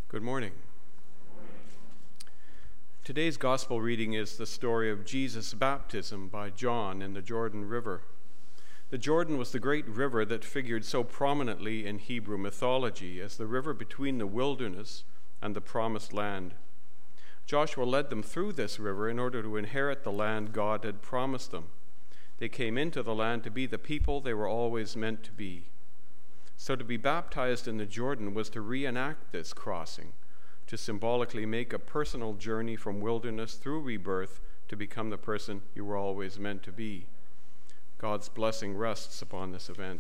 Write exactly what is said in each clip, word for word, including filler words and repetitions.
Good morning. Today's gospel reading is the story of Jesus' baptism by John in the Jordan River. The Jordan was the great river that figured so prominently in Hebrew mythology as the river between the wilderness and the promised land. Joshua led them through this river in order to inherit the land God had promised them. They came into the land to be the people they were always meant to be. So to be baptized in the Jordan was to reenact this crossing, to symbolically make a personal journey from wilderness through rebirth to become the person you were always meant to be. God's blessing rests upon this event.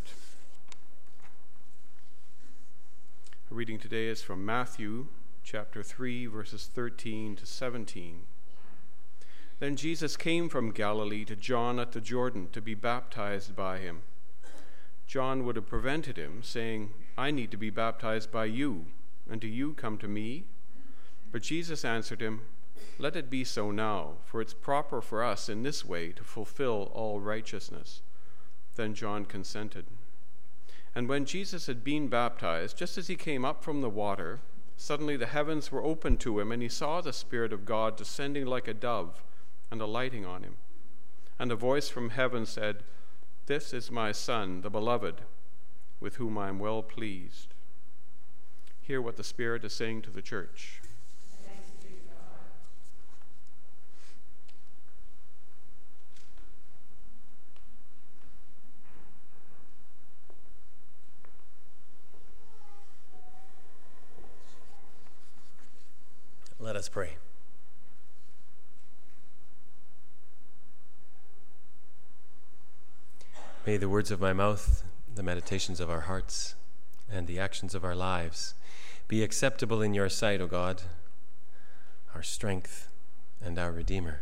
Our reading today is from Matthew chapter three, verses thirteen to seventeen. Then Jesus came from Galilee to John at the Jordan to be baptized by him. John would have prevented him, saying, "I need to be baptized by you, and do you come to me?" But Jesus answered him, "Let it be so now, for it's proper for us in this way to fulfill all righteousness." Then John consented. And when Jesus had been baptized, just as he came up from the water, suddenly the heavens were opened to him, and he saw the Spirit of God descending like a dove and alighting on him. And a voice from heaven said, "This is my Son, the Beloved, with whom I am well pleased." Hear what the Spirit is saying to the church. Thanks be to God. Let us pray. May the words of my mouth, the meditations of our hearts, and the actions of our lives be acceptable in your sight, O God, our strength and our Redeemer.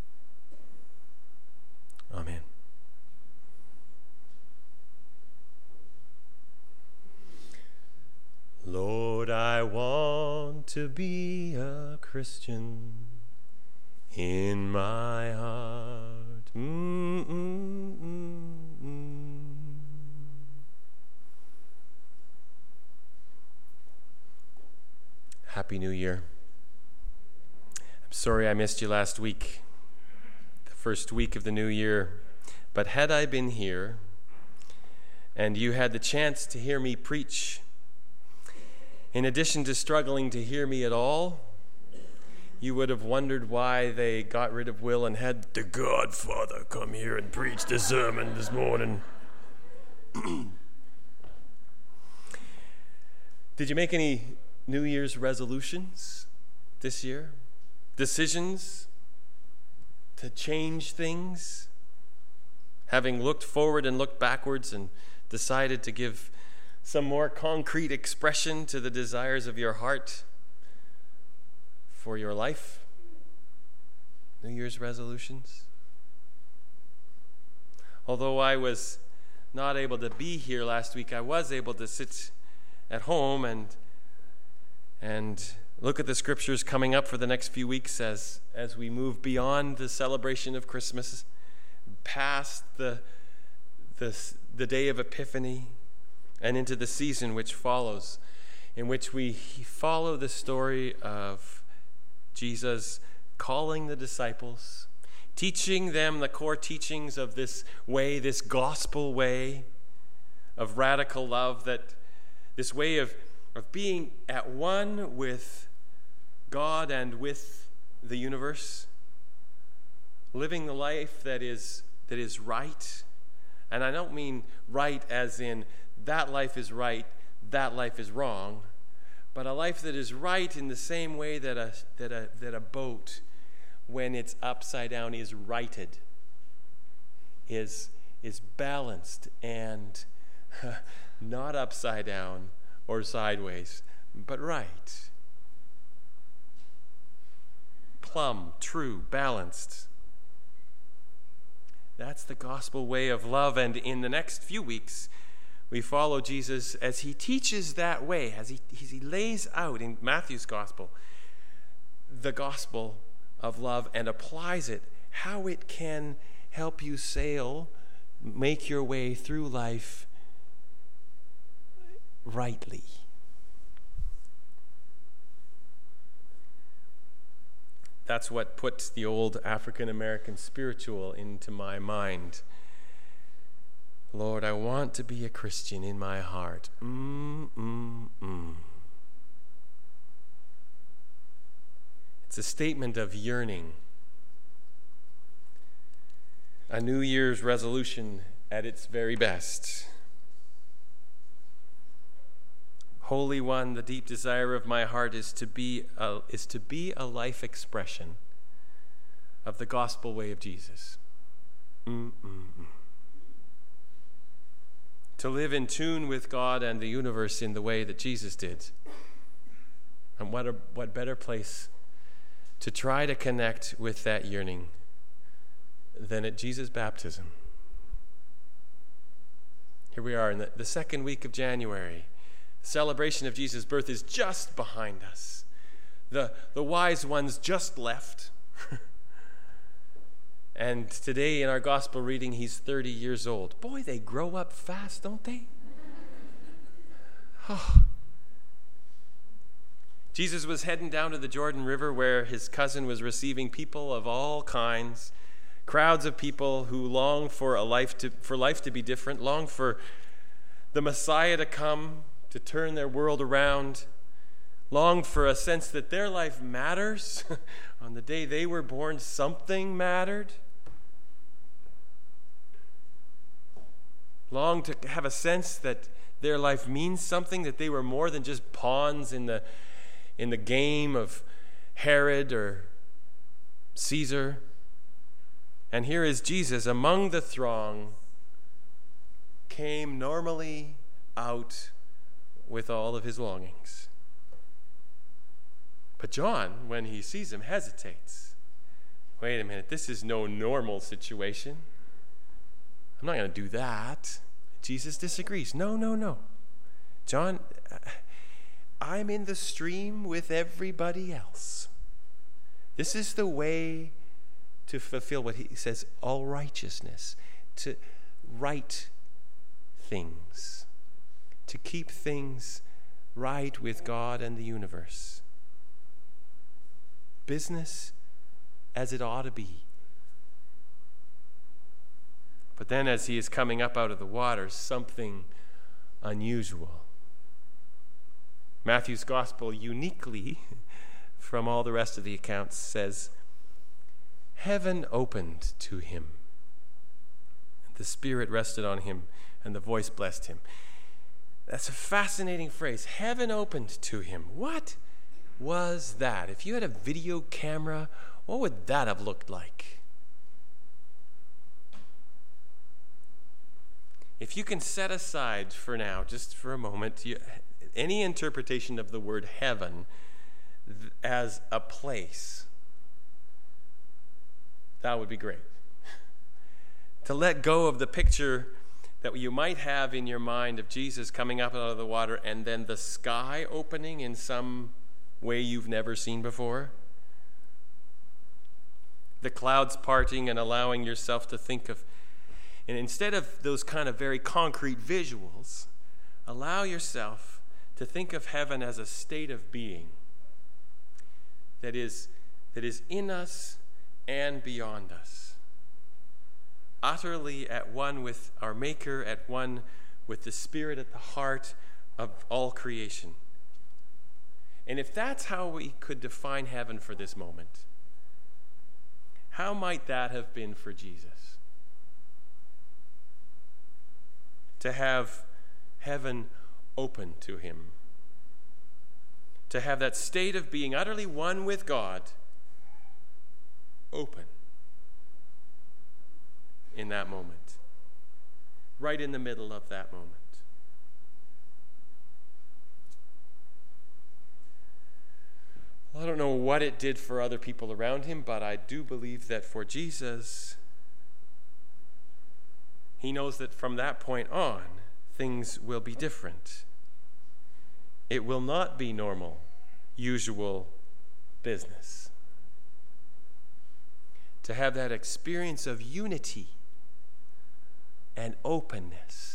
Amen. Lord, I want to be a Christian in my heart. Mm-mm-mm. Happy New Year. I'm sorry I missed you last week, the first week of the new year. But had I been here and you had the chance to hear me preach, in addition to struggling to hear me at all, you would have wondered why they got rid of Will and had the Godfather come here and preach the sermon this morning. Did you make any New Year's resolutions this year? Decisions to change things? Having looked forward and looked backwards and decided to give some more concrete expression to the desires of your heart for your life? New Year's resolutions? Although I was not able to be here last week, I was able to sit at home and and look at the scriptures coming up for the next few weeks as, as we move beyond the celebration of Christmas, past the, the, the day of Epiphany, and into the season which follows, in which we follow the story of Jesus calling the disciples, teaching them the core teachings of this way, this gospel way of radical love, that this way of, of being at one with God and with the universe, living the life that is that is right. And I don't mean right as in that life is right, that life is wrong, but a life that is right in the same way that a that a that a boat, when it's upside down, is righted, is is balanced and not upside down or sideways, but right. Plumb, true, balanced. That's the gospel way of love, and in the next few weeks, we follow Jesus as he teaches that way, as he, as he lays out in Matthew's gospel the gospel of love and applies it, how it can help you sail, make your way through life rightly. that's what put the old African-American spiritual into my mind. Lord, I want to be a Christian in my heart. Mm, mm, mm. It's a statement of yearning. A New Year's resolution at its very best. Holy One, the deep desire of my heart is to be a, is to be a life expression of the gospel way of Jesus. Mm-mm-mm. To live in tune with God and the universe in the way that Jesus did. And what a, what better place to try to connect with that yearning than at Jesus' baptism. Here we are in the, the second week of January. The celebration of Jesus' birth is just behind us. The, the wise ones just left. And today in our gospel reading, he's thirty years old. Boy, they grow up fast, don't they? Oh. Jesus was heading down to the Jordan River where his cousin was receiving people of all kinds, crowds of people who long for a life to, for life to be different, long for the Messiah to come, to turn their world around, long for a sense that their life matters. On the day they were born, something mattered. Long to have a sense that their life means something, that they were more than just pawns in the in the game of Herod or Caesar. And here is Jesus among the throng, came normally out with all of his longings. But John, when he sees him, hesitates. Wait a minute, this is no normal situation. I'm not going to do that. Jesus disagrees. No, no, no. John, I'm in the stream with everybody else. This is the way to fulfill what he says, all righteousness, to right things, to keep things right with God and the universe. Business as it ought to be. But then as he is coming up out of the water, something unusual. Matthew's gospel uniquely, from all the rest of the accounts, says, heaven opened to him. The Spirit rested on him, and the voice blessed him. That's a fascinating phrase. Heaven opened to him. What was that? If you had a video camera, what would that have looked like? If you can set aside for now, just for a moment, you, any interpretation of the word heaven th- as a place, that would be great. To let go of the picture that you might have in your mind of Jesus coming up out of the water and then the sky opening in some way you've never seen before. The clouds parting and allowing yourself to think of, and instead of those kind of very concrete visuals, allow yourself to think of heaven as a state of being that is, that is in us and beyond us. Utterly at one with our Maker, at one with the Spirit at the heart of all creation. And if that's how we could define heaven for this moment, how might that have been for Jesus? To have heaven open to him. To have that state of being utterly one with God open in that moment. Right in the middle of that moment. Well, I don't know what it did for other people around him, but I do believe that for Jesus, he knows that from that point on, things will be different. It will not be normal, usual business. To have that experience of unity and openness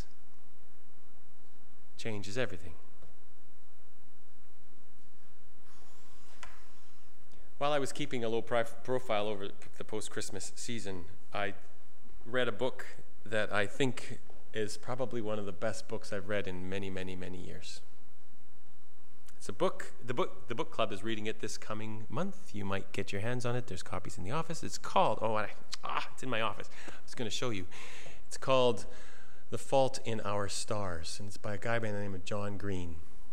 changes everything. While I was keeping a low profile over the post-Christmas season, I read a book that I think is probably one of the best books I've read in many, many, many years. It's a book, the book, the book club is reading it this coming month. You might get your hands on it. There's copies in the office. It's called, oh, I, ah, it's in my office. I was going to show you. It's called The Fault in Our Stars, and it's by a guy by the name of John Green.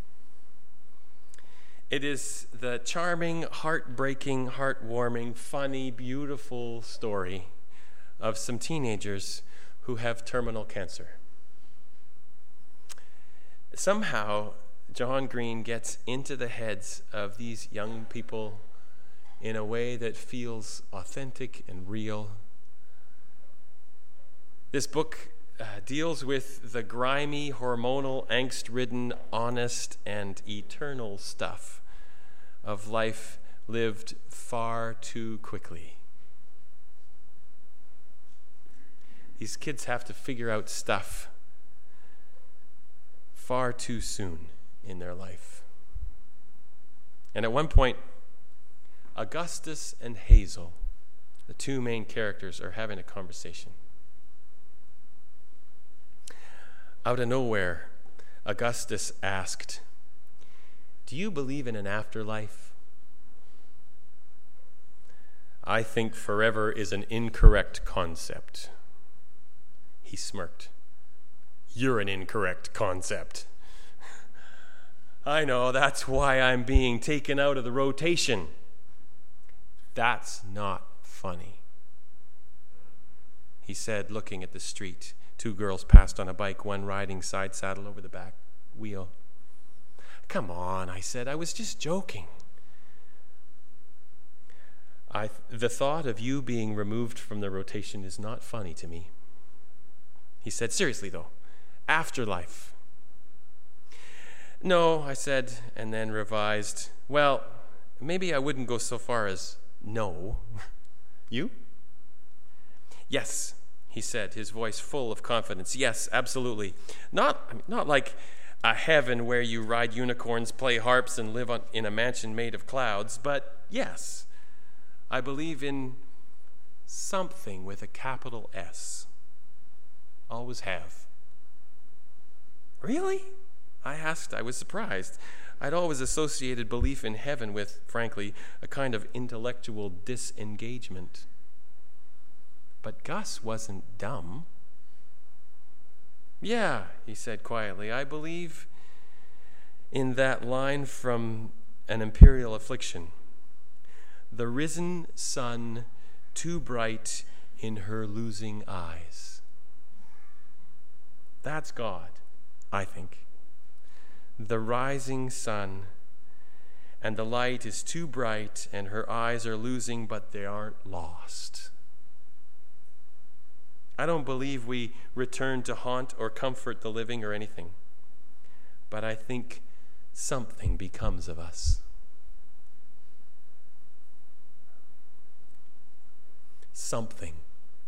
It is the charming, heartbreaking, heartwarming, funny, beautiful story of some teenagers who have terminal cancer. Somehow, John Green gets into the heads of these young people in a way that feels authentic and real. This book uh, deals with the grimy, hormonal, angst-ridden, honest, and eternal stuff of life lived far too quickly. These kids have to figure out stuff far too soon in their life. And at one point, Augustus and Hazel, the two main characters, are having a conversation. Out of nowhere, Augustus asked, "Do you believe in an afterlife?" "I think forever is an incorrect concept." He smirked. "You're an incorrect concept." "I know, that's why I'm being taken out of the rotation." "That's not funny," he said, looking at the street. Two girls passed on a bike, one riding side saddle over the back wheel. "Come on," I said. "I was just joking." I, the thought of you being removed from the rotation is not funny to me. He said, "Seriously, though, afterlife." "No," I said, and then revised. "Well, maybe I wouldn't go so far as no." "You?" "Yes," he said, his voice full of confidence. "Yes, absolutely. Not, I mean, not like a heaven where you ride unicorns, play harps, and live on, in a mansion made of clouds, but yes, I believe in something with a capital S. Always have." "Really?" I asked. I was surprised. I'd always associated belief in heaven with, frankly, a kind of intellectual disengagement. But Gus wasn't dumb. "Yeah," he said quietly, "I believe in that line from An Imperial Affliction. The risen sun, too bright in her losing eyes." That's God, I think. The rising sun, and the light is too bright, and her eyes are losing, but they aren't lost. I don't believe we return to haunt or comfort the living or anything, but I think something becomes of us. Something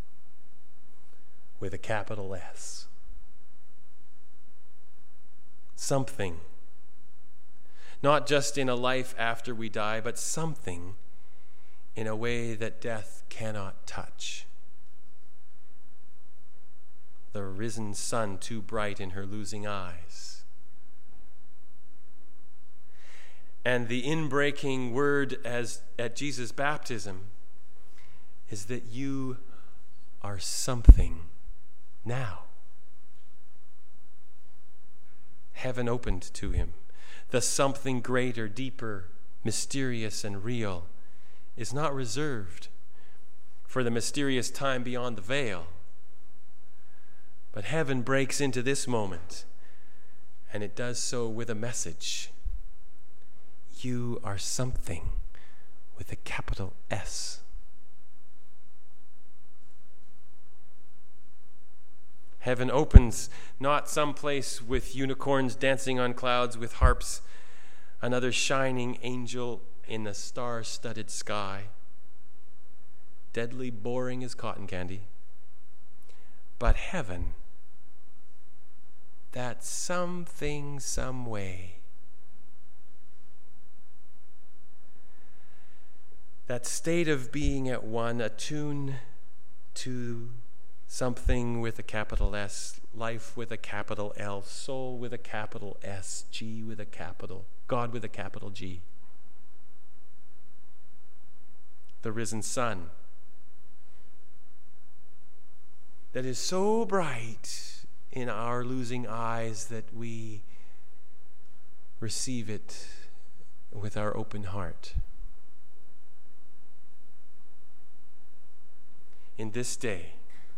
with a capital S. Something. Not just in a life after we die, but something in a way that death cannot touch. The risen sun too bright in her losing eyes. And the inbreaking word as at Jesus' baptism is that you are something now. Heaven opened to him. The something greater, deeper, mysterious, and real is not reserved for the mysterious time beyond the veil. But heaven breaks into this moment, and it does so with a message. You are something with a capital S. Heaven opens not some place with unicorns dancing on clouds with harps, another shining angel in the star-studded sky, deadly boring as cotton candy. But heaven, that something, some way, that state of being at one, attuned to something with a capital S, life with a capital L, soul with a capital S, G with a capital, God with a capital G. The risen sun that is so bright in our losing eyes that we receive it with our open heart. In this day,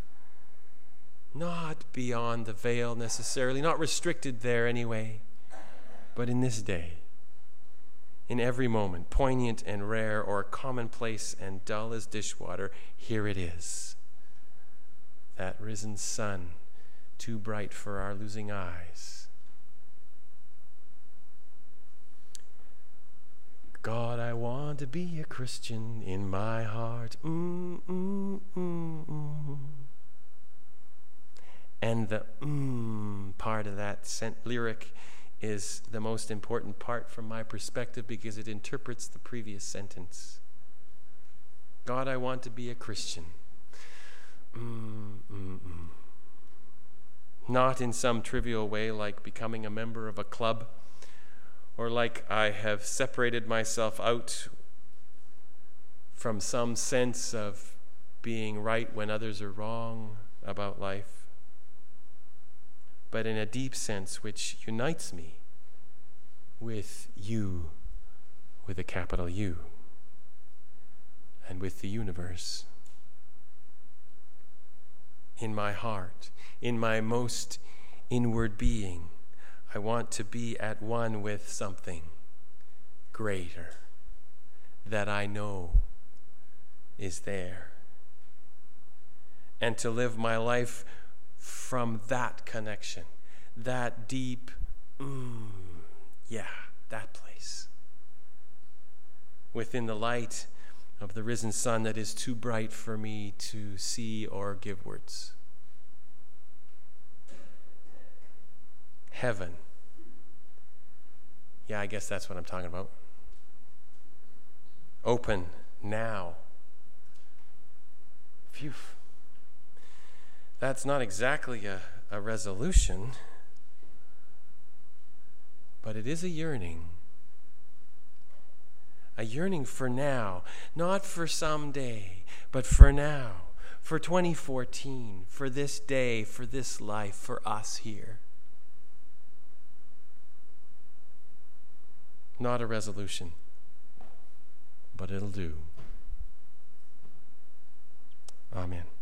not beyond the veil necessarily, not restricted there anyway, but in this day, in every moment, poignant and rare or commonplace and dull as dishwater, here it is. That risen sun, too bright for our losing eyes. God, I want to be a Christian in my heart. Mm, mm, mm, mm. And the mm part of that sent lyric is the most important part from my perspective because it interprets the previous sentence. God, I want to be a Christian. Mm, mm, mm. Not in some trivial way like becoming a member of a club, or like I have separated myself out from some sense of being right when others are wrong about life, but in a deep sense which unites me with you, with a capital U, and with the universe. In my heart, in my most inward being, I want to be at one with something greater that I know is there. And to live my life from that connection, that deep, mm, yeah, that place. Within the light of the risen sun that is too bright for me to see or give words. Heaven. Yeah, I guess that's what I'm talking about. Open now. Phew. That's not exactly a, a resolution, but it is a yearning. A yearning for now, not for someday, but for now, for twenty fourteen, for this day, for this life, for us here. Not a resolution, but it'll do. Amen.